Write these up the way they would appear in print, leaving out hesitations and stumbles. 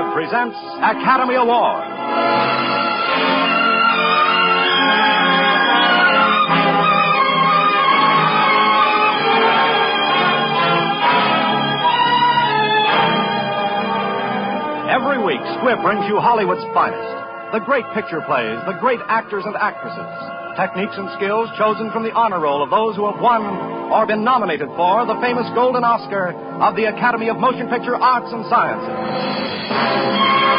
Award presents Academy Award. Every week, Squibb brings you Hollywood's finest. The great picture plays, the great actors and actresses. Techniques and skills chosen from the honor roll of those who have won or been nominated for the famous Golden Oscar of the Academy of Motion Picture Arts and Sciences.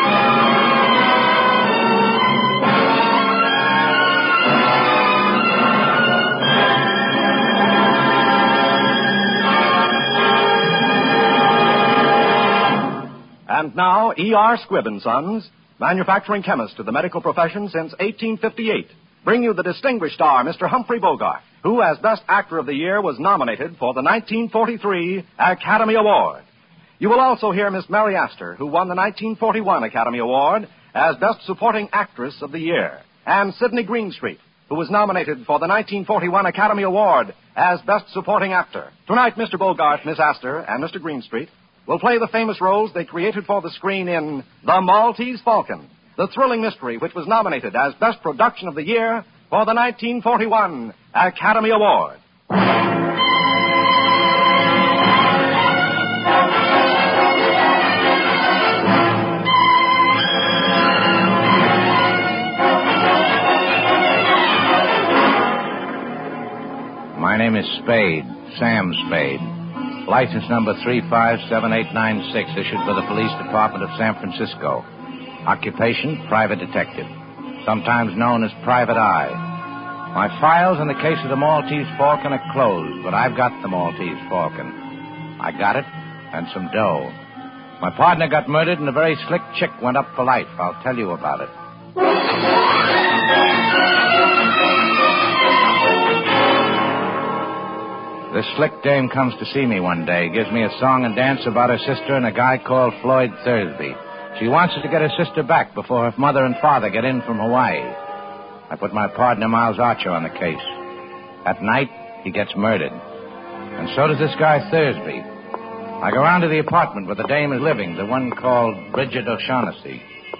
And now, E.R. Squibb & Sons, manufacturing chemist to the medical profession since 1858, bring you the distinguished star, Mr. Humphrey Bogart, who, as Best Actor of the Year, was nominated for the 1943 Academy Award. You will also hear Miss Mary Astor, who won the 1941 Academy Award as Best Supporting Actress of the Year, and Sidney Greenstreet, who was nominated for the 1941 Academy Award as Best Supporting Actor. Tonight, Mr. Bogart, Miss Astor, and Mr. Greenstreet will play the famous roles they created for the screen in The Maltese Falcon, the thrilling mystery which was nominated as Best Production of the Year for the 1941 Academy Award. My name is Spade, Sam Spade. License number 357896, issued by the Police Department of San Francisco. Occupation, private detective. Sometimes known as Private Eye. My files in the case of the Maltese Falcon are closed, but I've got the Maltese Falcon. I got it, and some dough. My partner got murdered, and a very slick chick went up for life. I'll tell you about it. This slick dame comes to see me one day, gives me a song and dance about her sister and a guy called Floyd Thursby. She wants to get her sister back before her mother and father get in from Hawaii. I put my partner, Miles Archer, on the case. At night, he gets murdered. And so does this guy Thursby. I go round to the apartment where the dame is living, the one called Bridget O'Shaughnessy.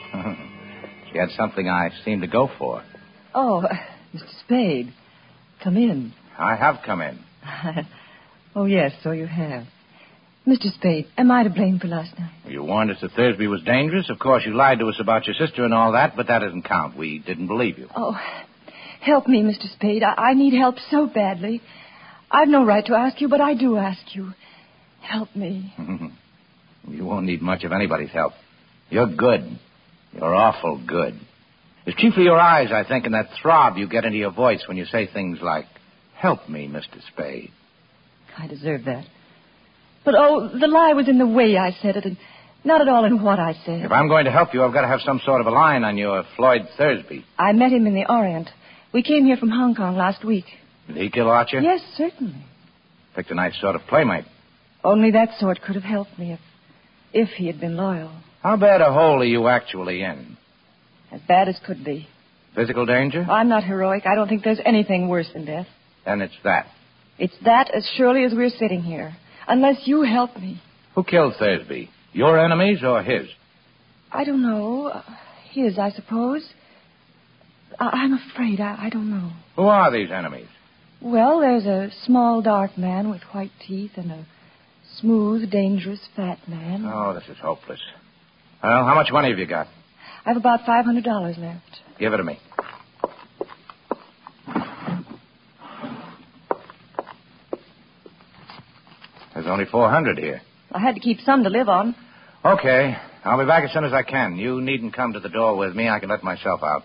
She had something I seemed to go for. Oh, Mr. Spade, come in. I have come in. Oh, yes, so you have. Mr. Spade, am I to blame for last night? You warned us that Thursby was dangerous. Of course, you lied to us about your sister and all that, but that doesn't count. We didn't believe you. Oh, help me, Mr. Spade. I need help so badly. I've no right to ask you, but I do ask you. Help me. You won't need much of anybody's help. You're good. You're awful good. It's chiefly your eyes, I think, and that throb you get into your voice when you say things like, "Help me, Mr. Spade." I deserve that. But, the lie was in the way I said it, and not at all in what I said. If I'm going to help you, I've got to have some sort of a line on your Floyd Thursby. I met him in the Orient. We came here from Hong Kong last week. Did he kill Archer? Yes, certainly. Picked a nice sort of playmate. Only that sort could have helped me if he had been loyal. How bad a hole are you actually in? As bad as could be. Physical danger? I'm not heroic. I don't think there's anything worse than death. Then it's that. It's that as surely as we're sitting here. Unless you help me. Who killed Thursby? Your enemies or his? I don't know. His, I suppose. I'm afraid. I don't know. Who are these enemies? Well, there's a small, dark man with white teeth and a smooth, dangerous, fat man. Oh, this is hopeless. Well, how much money have you got? I've about $500 left. Give it to me. There's only $400 here. I had to keep some to live on. Okay. I'll be back as soon as I can. You needn't come to the door with me. I can let myself out.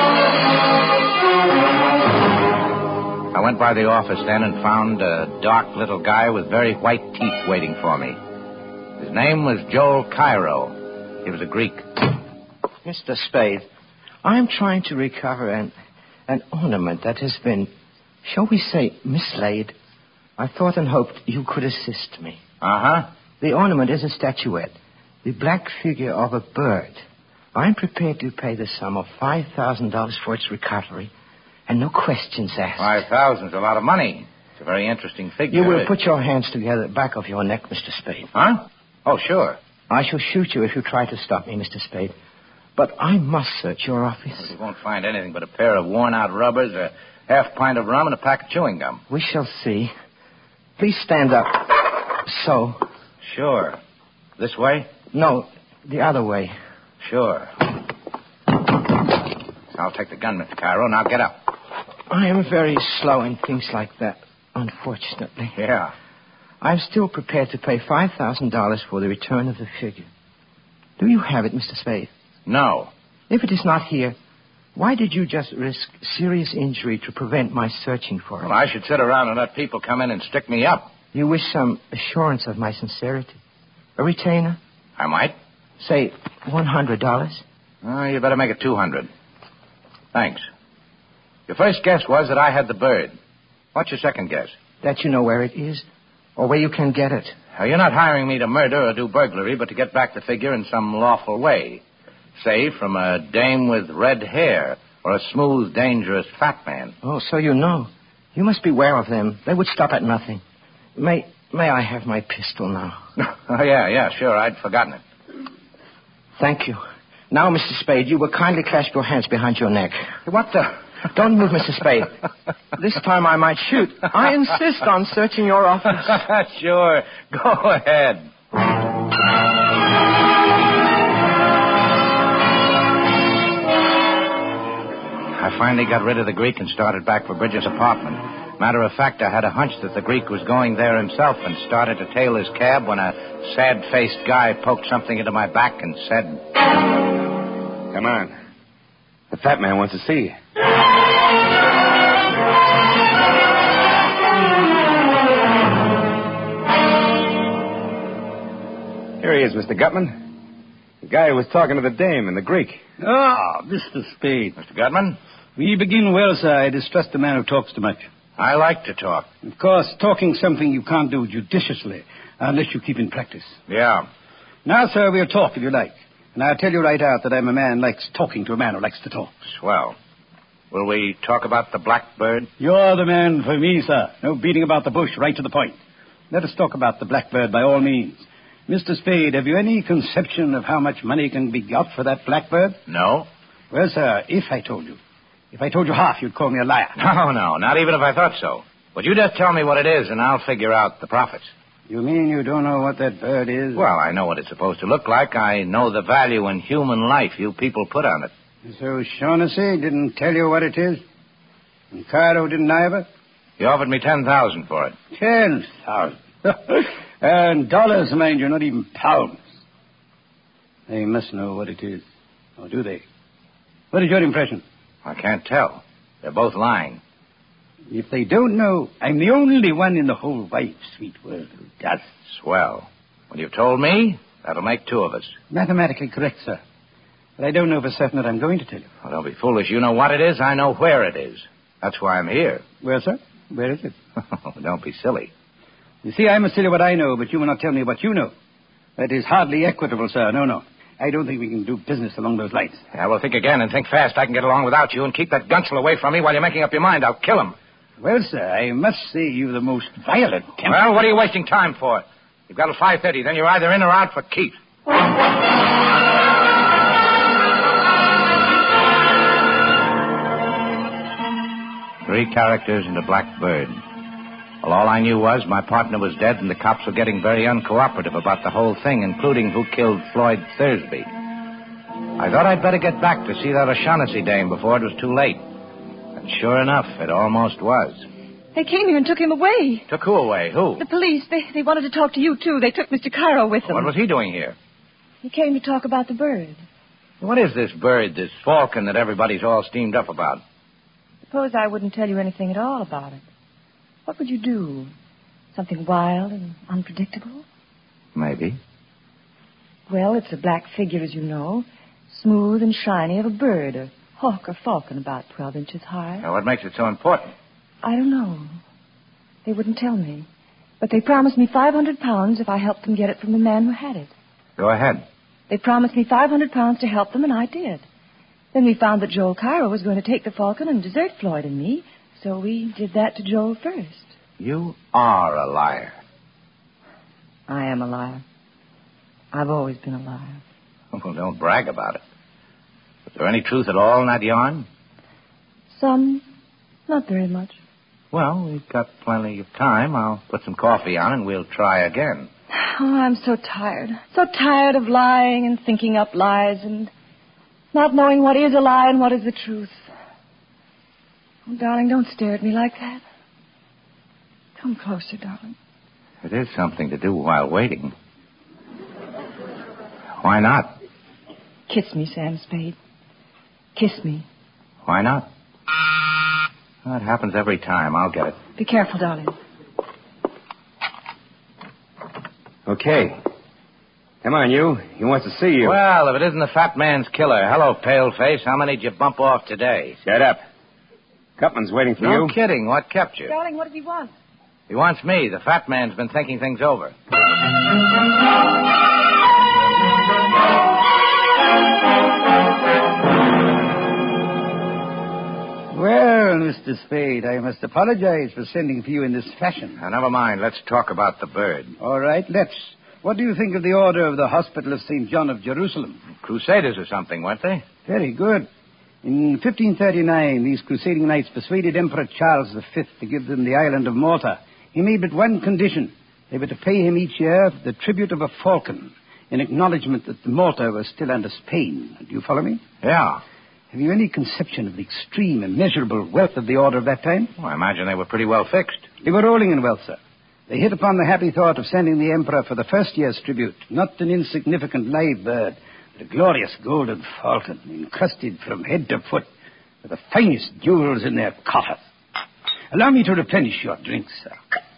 I went by the office then and found a dark little guy with very white teeth waiting for me. His name was Joel Cairo. He was a Greek. Mr. Spade, I'm trying to recover an ornament that has been, shall we say, mislaid. I thought and hoped you could assist me. Uh-huh. The ornament is a statuette, the black figure of a bird. I'm prepared to pay the sum of $5,000 for its recovery, and no questions asked. $5,000's a lot of money. It's a very interesting figure. You will put your hands together at the back of your neck, Mr. Spade. Huh? Oh, sure. I shall shoot you if you try to stop me, Mr. Spade. But I must search your office. Well, you won't find anything but a pair of worn-out rubbers, a half pint of rum, and a pack of chewing gum. We shall see. Please stand up. So. Sure. This way? No, the other way. Sure. I'll take the gun, Mr. Cairo. Now get up. I am very slow in things like that, unfortunately. Yeah. I'm still prepared to pay $5,000 for the return of the figure. Do you have it, Mr. Spade? No. If it is not here, why did you just risk serious injury to prevent my searching for it? Well, I should sit around and let people come in and stick me up. You wish some assurance of my sincerity? A retainer? I might. Say, $100? Oh, you better make it 200. Thanks. Your first guess was that I had the bird. What's your second guess? That you know where it is, or where you can get it. Now, you're not hiring me to murder or do burglary, but to get back the figure in some lawful way. Say, from a dame with red hair, or a smooth, dangerous fat man. Oh, so you know. You must beware of them. They would stop at nothing. May I have my pistol now? Oh, yeah, sure. I'd forgotten it. Thank you. Now, Mr. Spade, you will kindly clasp your hands behind your neck. What the... Don't move, Mr. Spade. This time I might shoot. I insist on searching your office. Sure. Go ahead. I finally got rid of the Greek and started back for Bridget's apartment. Matter of fact, I had a hunch that the Greek was going there himself and started to tail his cab when a sad-faced guy poked something into my back and said... Come on. The fat man wants to see you. Here he is, Mr. Gutman. The guy who was talking to the dame and the Greek. Ah, Mr. Spade. Mr. Gutman? We begin well, sir. I distrust a man who talks too much. I like to talk. Of course, talking's something you can't do judiciously unless you keep in practice. Yeah. Now, sir, we'll talk if you like. And I'll tell you right out that I'm a man who likes talking to a man who likes to talk. Swell. Will we talk about the blackbird? You're the man for me, sir. No beating about the bush, right to the point. Let us talk about the blackbird by all means. Mr. Spade, have you any conception of how much money can be got for that blackbird? No. Well, sir, if I told you half, you'd call me a liar. No, not even if I thought so. But you just tell me what it is, and I'll figure out the profits. You mean you don't know what that bird is? Well, I know what it's supposed to look like. I know the value in human life you people put on it. So Shaughnessy didn't tell you what it is? And Cairo didn't either? He offered me $10,000 for it. 10,000. And dollars, mind you, not even pounds. They must know what it is. Or do they? What is your impression? I can't tell. They're both lying. If they don't know, I'm the only one in the whole wide, sweet world who does. Swell. When you've told me, that'll make two of us. Mathematically correct, sir. But I don't know for certain that I'm going to tell you. Well, don't be foolish. You know what it is. I know where it is. That's why I'm here. Well, sir, where is it? Don't be silly. You see, I must tell you what I know, but you will not tell me what you know. That is hardly equitable, sir. No. I don't think we can do business along those lines. Yeah, well, think again and think fast. I can get along without you, and keep that gunsel away from me while you're making up your mind. I'll kill him. Well, sir, I must say you've the most violent temper. Well, what are you wasting time for? You've got till 5:30. Then you're either in or out for keeps. 3 characters and a blackbird. Well, all I knew was my partner was dead and the cops were getting very uncooperative about the whole thing, including who killed Floyd Thursby. I thought I'd better get back to see that O'Shaughnessy dame before it was too late. And sure enough, it almost was. They came here and took him away. Took who away? Who? The police. They wanted to talk to you, too. They took Mr. Cairo with them. What was he doing here? He came to talk about the bird. What is this bird, this falcon that everybody's all steamed up about? Suppose I wouldn't tell you anything at all about it. What would you do? Something wild and unpredictable? Maybe. Well, it's a black figure, as you know. Smooth and shiny, of a bird, a hawk or falcon about 12 inches high. Now, what makes it so important? I don't know. They wouldn't tell me. But they promised me £500 if I helped them get it from the man who had it. Go ahead. They promised me £500 to help them, and I did. Then we found that Joel Cairo was going to take the falcon and desert Floyd and me, so we did that to Joel first. You are a liar. I am a liar. I've always been alive. Well, don't brag about it. Is there any truth at all in that yarn? Some. Not very much. Well, we've got plenty of time. I'll put some coffee on and we'll try again. Oh, I'm so tired. So tired of lying and thinking up lies and not knowing what is a lie and what is the truth. Oh, darling, don't stare at me like that. Come closer, darling. It is something to do while waiting. Why not? Kiss me, Sam Spade. Kiss me. Why not? Well, it happens every time. I'll get it. Be careful, darling. Okay. Come on, you. He wants to see you. Well, if it isn't the fat man's killer. Hello, paleface. How many did you bump off today? Shut up. Gutman's waiting for you. No kidding. What kept you? Darling, what does he want? He wants me. The fat man's been thinking things over. Well, Mr. Spade, I must apologize for sending for you in this fashion. Now, never mind. Let's talk about the bird. All right, let's. What do you think of the order of the Hospital of St. John of Jerusalem? Crusaders or something, weren't they? Very good. In 1539, these crusading knights persuaded Emperor Charles V to give them the island of Malta. He made but one condition. They were to pay him each year the tribute of a falcon in acknowledgement that Malta was still under Spain. Do you follow me? Yeah. Have you any conception of the extreme, immeasurable wealth of the order of that time? Well, I imagine they were pretty well fixed. They were rolling in wealth, sir. They hit upon the happy thought of sending the emperor for the first year's tribute, not an insignificant live bird, but a glorious golden falcon, encrusted from head to foot with the finest jewels in their coffers. Allow me to replenish your drinks, sir.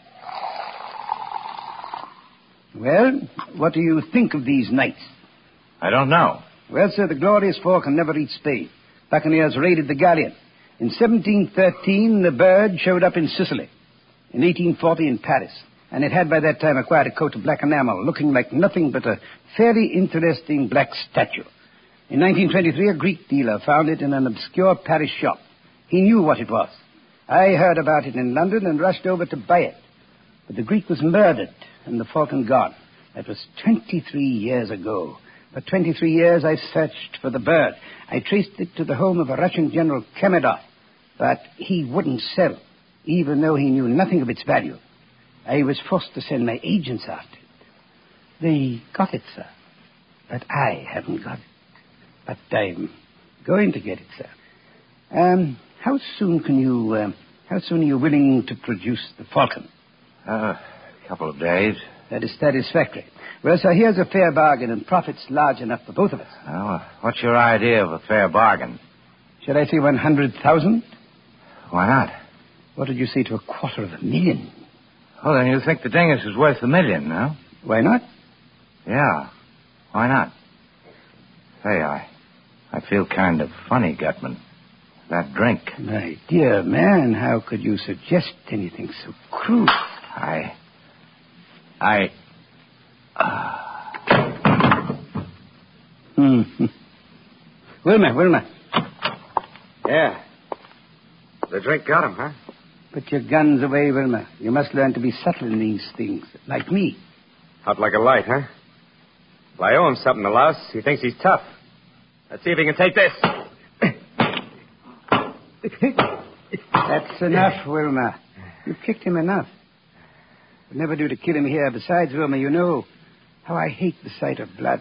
Well, what do you think of these knights? I don't know. Well, sir, the glorious falcon never reached Spain. Buccaneers raided the galleon. In 1713, the bird showed up in Sicily. In 1840, in Paris. And it had by that time acquired a coat of black enamel, looking like nothing but a very interesting black statue. In 1923, a Greek dealer found it in an obscure Paris shop. He knew what it was. I heard about it in London and rushed over to buy it. But the Greek was murdered and the falcon gone. That was 23 years ago. For 23 years, I searched for the bird. I traced it to the home of a Russian General Kemedov, but he wouldn't sell, even though he knew nothing of its value. I was forced to send my agents after it. They got it, sir, but I haven't got it. But I'm going to get it, sir. How soon are you willing to produce the falcon? A couple of days. That is satisfactory. Well, sir, here's a fair bargain and profits large enough for both of us. Well, what's your idea of a fair bargain? Shall I say 100,000? Why not? What did you say to $250,000? Oh, then you think the dingus is worth $1 million, no? Why not? Yeah. Why not? Say, I feel kind of funny, Gutman. That drink. My dear man, how could you suggest anything so crude? Wilma. Yeah. The drink got him, huh? Put your guns away, Wilma. You must learn to be subtle in these things, like me. Out like a light, huh? Well, I owe him something, the louse. He thinks he's tough. Let's see if he can take this. That's enough, Wilma. You've kicked him enough. It would never do to kill him here. Besides, Wilma, you know how I hate the sight of blood.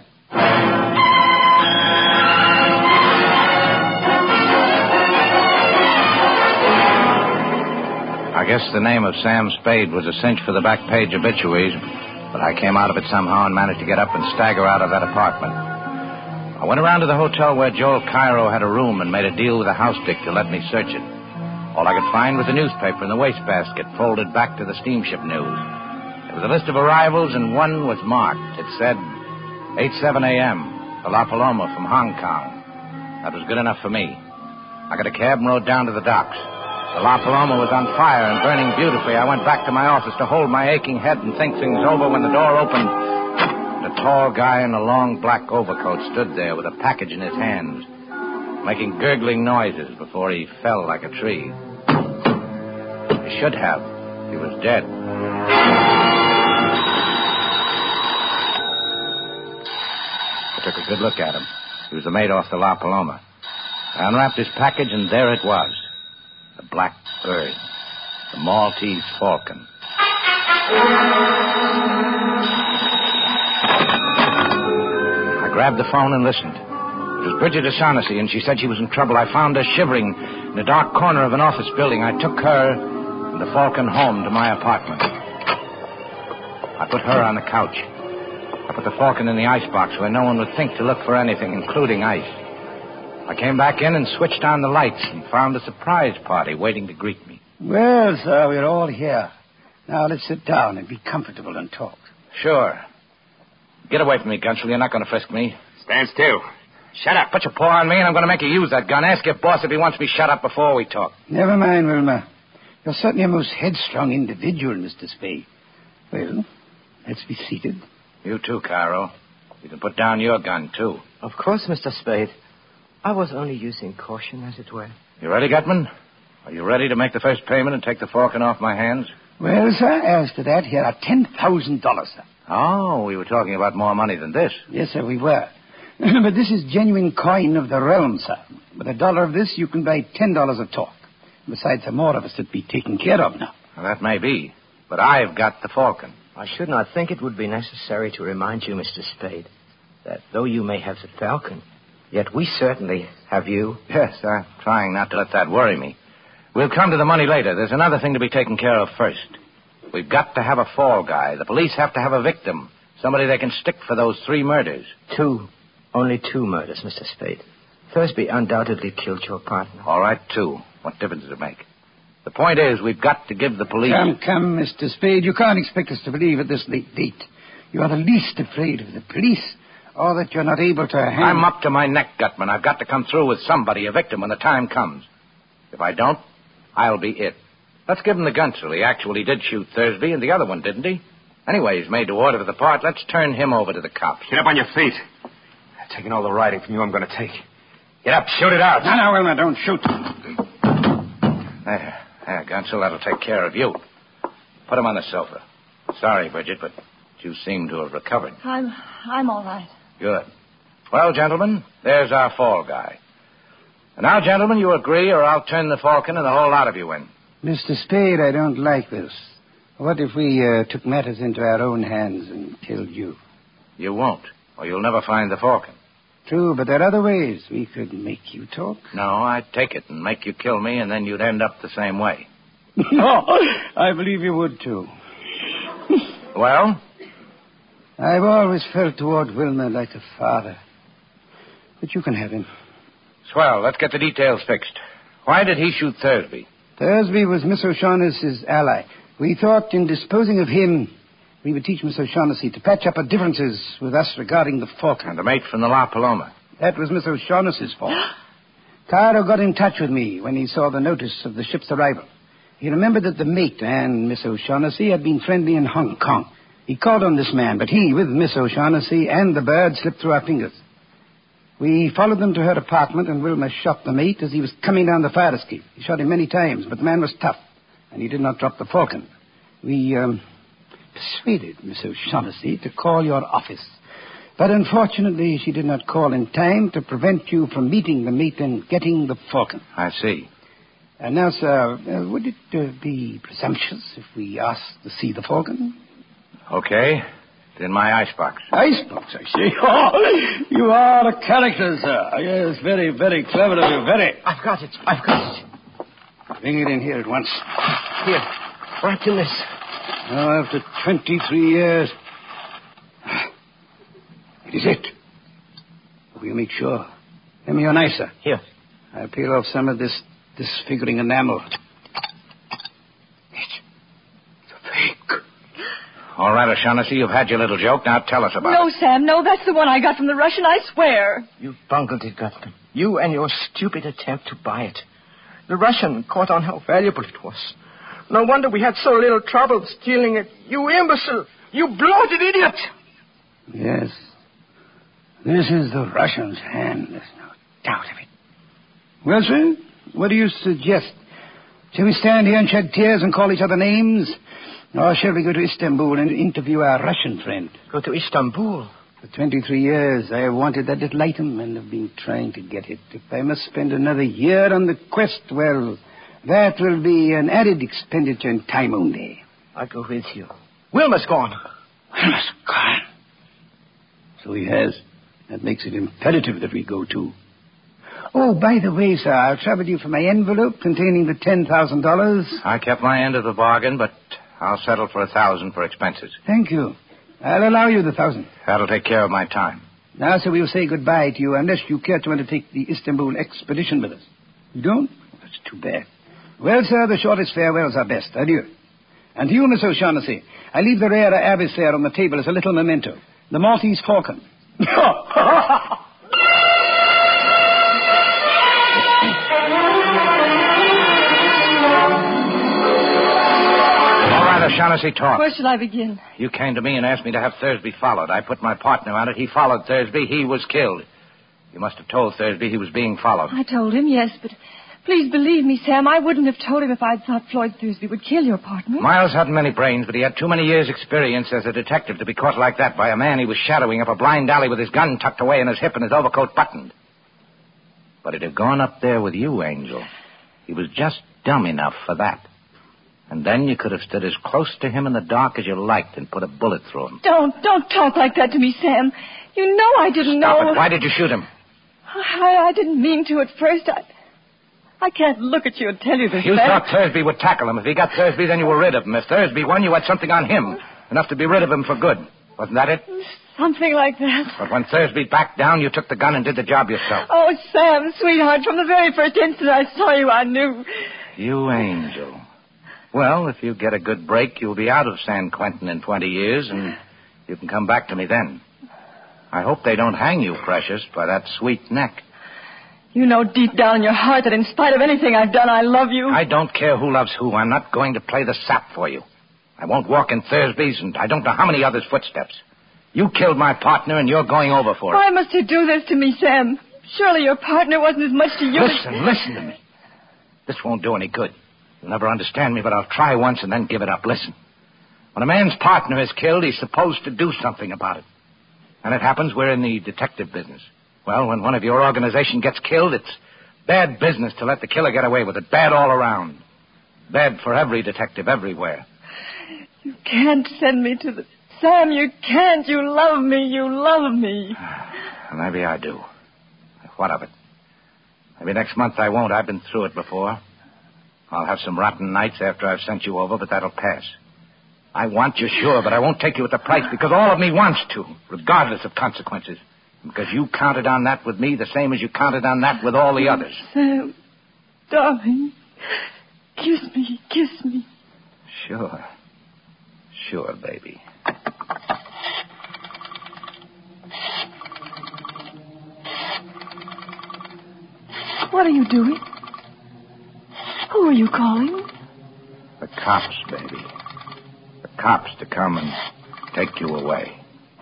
I guess the name of Sam Spade was a cinch for the back page obituaries, but I came out of it somehow and managed to get up and stagger out of that apartment. I went around to the hotel where Joel Cairo had a room and made a deal with a house dick to let me search it. All I could find was a newspaper in the wastebasket folded back to the steamship news. There was a list of arrivals, and one was marked. It said, 8:07 a.m., to La Paloma from Hong Kong. That was good enough for me. I got a cab and rode down to the docks. The La Paloma was on fire and burning beautifully. I went back to my office to hold my aching head and think things over when the door opened. A tall guy in a long black overcoat stood there with a package in his hands, making gurgling noises before he fell like a tree. He should have. He was dead. Good look at him. He was the mate off the La Paloma. I unwrapped his package, and there it was. The black bird. The Maltese falcon. I grabbed the phone and listened. It was Bridget O'Shaughnessy, and she said she was in trouble. I found her shivering in a dark corner of an office building. I took her and the falcon home to my apartment. I put her on the couch. I put the falcon in the icebox where no one would think to look for anything, including ice. I came back in and switched on the lights and found a surprise party waiting to greet me. Well, sir, we're all here. Now, let's sit down and be comfortable and talk. Sure. Get away from me, Gunsel. You're not going to frisk me. Stand still. Shut up. Put your paw on me, and I'm going to make you use that gun. Ask your boss if he wants me shut up before we talk. Never mind, Wilma. You're certainly a most headstrong individual, Mr. Spade. Well, let's be seated. You too, Caro. You can put down your gun, too. Of course, Mr. Spade. I was only using caution, as it were. You ready, Gutman? Are you ready to make the first payment and take the falcon off my hands? Well, sir, as to that, here are $10,000, sir. Oh, we were talking about more money than this. Yes, sir, we were. But this is genuine coin of the realm, sir. With $1 of this, you can buy $10 of talk. Besides, there are more of us that be taken care of now. Well, that may be. But I've got the falcon. I should not think it would be necessary to remind you, Mr. Spade, that though you may have the falcon, yet we certainly have you. Yes, I'm trying not to let that worry me. We'll come to the money later. There's another thing to be taken care of first. We've got to have a fall guy. The police have to have a victim. Somebody they can stick for those 3 murders. 2. Only 2 murders, Mr. Spade. Thursby undoubtedly killed your partner. All right, 2. What difference does it make? The point is, we've got to give the police... Come, Mr. Spade. You can't expect us to believe at this late date. You are the least afraid of the police, or that you're not able to handle... I'm up to my neck, Gutman. I've got to come through with somebody, a victim, when the time comes. If I don't, I'll be it. Let's give him the Gunsel. He actually did shoot Thursby, and the other one didn't he? Anyway, he's made to order for the part. Let's turn him over to the cops. Get up on your feet. Taking all the riding from you I'm going to take. Get up, shoot it out. No, Wilma, don't shoot. There, Gunsel, that'll take care of you. Put him on the sofa. Sorry, Bridget, but you seem to have recovered. I'm all right. Good. Well, gentlemen, there's our fall guy. And now, gentlemen, you agree or I'll turn the falcon and the whole lot of you in. Mr. Spade, I don't like this. What if we took matters into our own hands and killed you? You won't, or you'll never find the falcon. True, but there are other ways we could make you talk. No, I'd take it and make you kill me, and then you'd end up the same way. No, I believe you would, too. Well? I've always felt toward Wilma like a father. But you can have him. Swell. Let's get the details fixed. Why did he shoot Thursby? Thursby was Miss O'Shaughnessy's ally. We thought in disposing of him, we would teach Miss O'Shaughnessy to patch up her differences with us regarding the falcon. And the mate from the La Paloma. That was Miss O'Shaughnessy's fault. Caro got in touch with me when he saw the notice of the ship's arrival. He remembered that the mate and Miss O'Shaughnessy had been friendly in Hong Kong. He called on this man, but he, with Miss O'Shaughnessy and the bird, slipped through our fingers. We followed them to her apartment, and Wilma shot the mate as he was coming down the fire escape. He shot him many times, but the man was tough, and he did not drop the falcon. We persuaded Miss O'Shaughnessy to call your office. But unfortunately, she did not call in time to prevent you from meeting the mate and getting the falcon. I see. And now, sir, would it be presumptuous if we asked to see the falcon? Okay. It's in my icebox. Icebox, I see. Oh, you are a character, sir. Yes, very, very clever of you, very. I've got it. Bring it in here at once. Here, wrapped in this. Now, after 23 years. It is it. We'll make sure. Let me your knife, sir. Here. I'll peel off some of this disfiguring enamel. It's a fake. All right, O'Shaughnessy, you've had your little joke. Now tell us about No, it. Sam, no, that's the one I got from the Russian, I swear. You bungled it, Gutman. You and your stupid attempt to buy it. The Russian caught on how valuable it was. No wonder we had so little trouble stealing it. You imbecile! You bloated idiot! Yes. This is the Russian's hand. There's no doubt of it. Well, sir, what do you suggest? Shall we stand here and shed tears and call each other names? Or shall we go to Istanbul and interview our Russian friend? Go to Istanbul? For 23 years, I have wanted that little item and have been trying to get it. If I must spend another year on the quest, well, that will be an added expenditure in time only. I'll go with you. Wilmer's gone. Wilmer's gone. So he has. That makes it imperative that we go too. Oh, by the way, sir, I'll trouble you for my envelope containing the $10,000. I kept my end of the bargain, but I'll settle for $1,000 for expenses. Thank you. I'll allow you the $1,000. That'll take care of my time. Now, sir, we'll say goodbye to you unless you care to undertake the Istanbul expedition with us. You don't? That's too bad. Well, sir, the shortest farewells are best. Adieu. And to you, Miss O'Shaughnessy, I leave the rare abyss there on the table as a little memento. The Maltese falcon. O'Shaughnessy, talk. Where shall I begin? You came to me and asked me to have Thursby followed. I put my partner on it. He followed Thursby. He was killed. You must have told Thursby he was being followed. I told him, yes, but please believe me, Sam, I wouldn't have told him if I'd thought Floyd Thursby would kill your partner. Miles hadn't many brains, but he had too many years' experience as a detective to be caught like that by a man he was shadowing up a blind alley with his gun tucked away in his hip and his overcoat buttoned. But he'd have gone up there with you, Angel. He was just dumb enough for that. And then you could have stood as close to him in the dark as you liked and put a bullet through him. Don't talk like that to me, Sam. You know I didn't Stop know. it. Why did you shoot him? I didn't mean to at first. I can't look at you and tell you this. You thought Thursby would tackle him. If he got Thursby, then you were rid of him. If Thursby won, you had something on him. Enough to be rid of him for good. Wasn't that it? Something like that. But when Thursby backed down, you took the gun and did the job yourself. Oh, Sam, sweetheart, from the very first instant I saw you, I knew. You angel. Well, if you get a good break, you'll be out of San Quentin in 20 years, and you can come back to me then. I hope they don't hang you, Precious, by that sweet neck. You know deep down in your heart that in spite of anything I've done, I love you. I don't care who loves who. I'm not going to play the sap for you. I won't walk in Thursby's, and I don't know how many others' footsteps. You killed my partner, and you're going over for it. Why must you do this to me, Sam? Surely your partner wasn't as much to you Listen to me. This won't do any good. You'll never understand me, but I'll try once and then give it up. Listen. When a man's partner is killed, he's supposed to do something about it. And it happens we're in the detective business. Well, when one of your organization gets killed, it's bad business to let the killer get away with it. Bad all around. Bad for every detective everywhere. You can't send me to the... Sam, you can't. You love me. You love me. Maybe I do. What of it? Maybe next month I won't. I've been through it before. I'll have some rotten nights after I've sent you over, but that'll pass. I want you, sure, but I won't take you at the price because all of me wants to, regardless of consequences. Because you counted on that with me the same as you counted on that with all the others. Sam, darling, kiss me, kiss me. Sure. Sure, baby. What are you doing? Who are you calling? The cops, baby. The cops to come and take you away.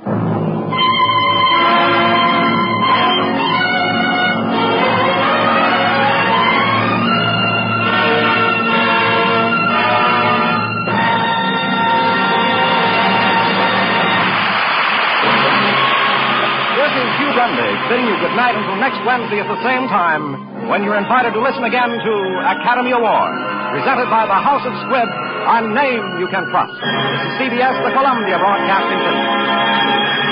Bidding you good night until next Wednesday at the same time, when you're invited to listen again to Academy Award, presented by the House of Squibb, a name you can trust. This is CBS, the Columbia Broadcasting System.